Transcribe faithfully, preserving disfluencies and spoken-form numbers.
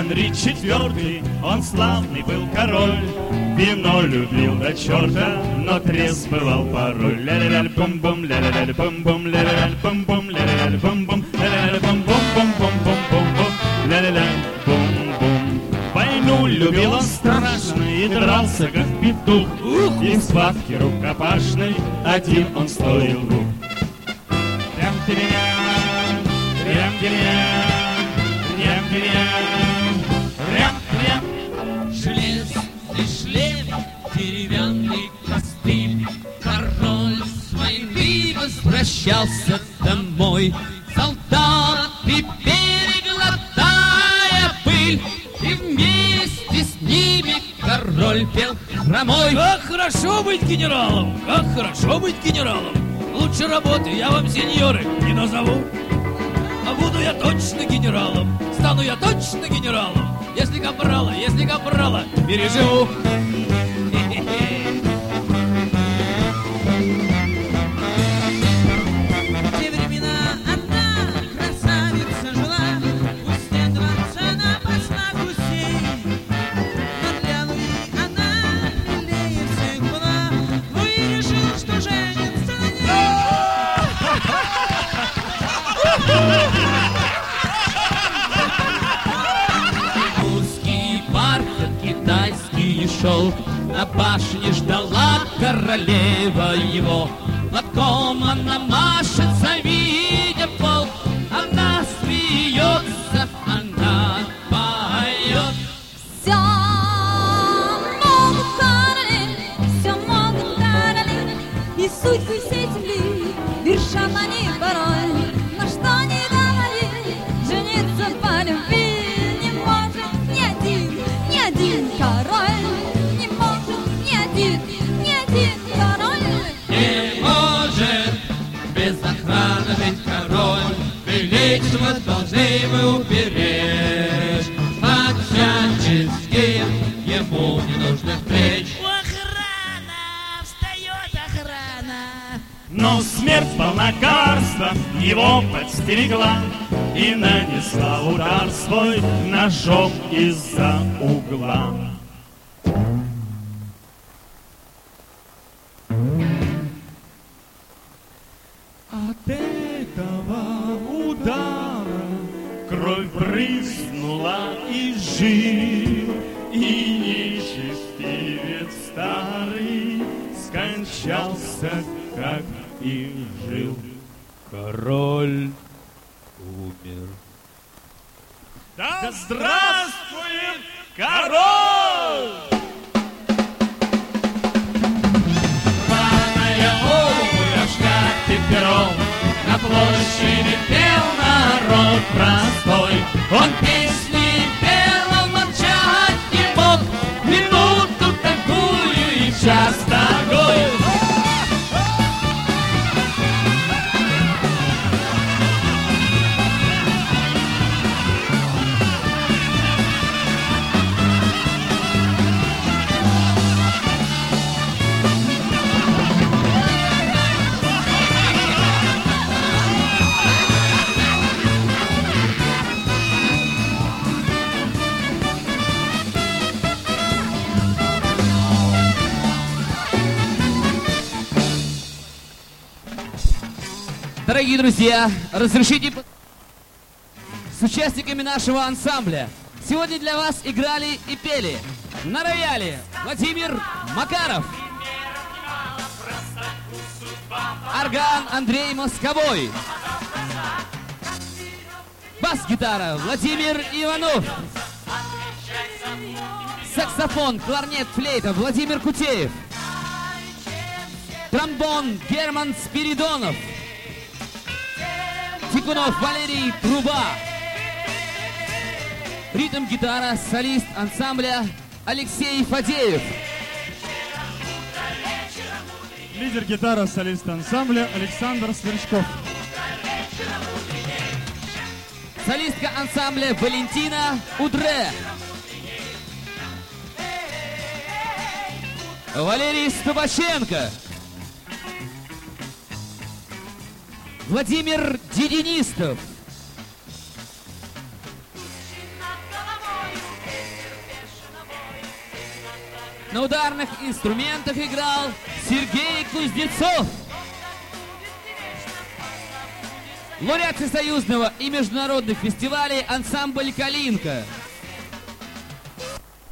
Генри четвёртый, он славный был король. Вино любил до черта, но трезв бывал порой. Ля-ля-ля, бум-бум, ля-ля-ля, бум-бум, ля-ля-ля, бум-бум, ля-ля-ля, бум-бум, ля-ля-ля, бум-бум-бум-бум-бум-бум, ля-ля-ля, бум-бум. Войну любил он страшно и дрался, как петух. И в схватке рукопашной один он стоил рук. Рям-тирям, рям-тирям, рям-тирям, рям-тирям. Железный шлем, деревянный костыль, король с войны возвращался домой. Солдаты переглотая пыль, и вместе с ними король пел хромой. Как хорошо быть генералом, как хорошо быть генералом. Лучше работы я вам, сеньоры, не назову. А буду я точно генералом, стану я точно генералом. Если капрала, если капрала переживу. Те времена одна красавица жила, в устье дворца на послах гусей. Но для Луи она милее всех была. Луи решил, что женится на ней. Узкий бархат китайский шел, на башне ждала королева его. Платком она машет, завидя пол, она смеется, она поет. Все могут короли, все могут короли, и судьбы всей земли вершат они порой. Но что не говори, жениться по любви не может ни один, ни один король. Не может ни один, ни один король. Не может без охраны жить король, величество должны мы уберечь. От всяческих ему не нужно встреч. Охрана, встает охрана. Но смерть полна коварства его подстерегла и нанесла удар свой ножом из-за угла. От этого удара кровь брызнула из жил, и нечестивец старый скончался, как и жил. Король умер. Да здравствует король! Рваная обувь, шляпе пером, на площади пел народ простой. Он песни пел, он молчать не мог, минуту такую и час такой. Дорогие друзья, разрешите с участниками нашего ансамбля. Сегодня для вас играли и пели на рояле Владимир Макаров, орган Андрей Московой, бас-гитара Владимир Иванов, саксофон, кларнет, флейта Владимир Кутеев, тромбон Герман Спиридонов, Тикунов Валерий Труба, ритм-гитара, солист ансамбля Алексей Фадеев, Лидер гитара, солист ансамбля Александр Сверчков, солистка ансамбля Валентина Удре, Валерий Ступаченко, Владимир Дединистов, На ударных инструментах играл Сергей Кузнецов. Лауреат всесоюзного и международных фестивалей ансамбль «Калинка».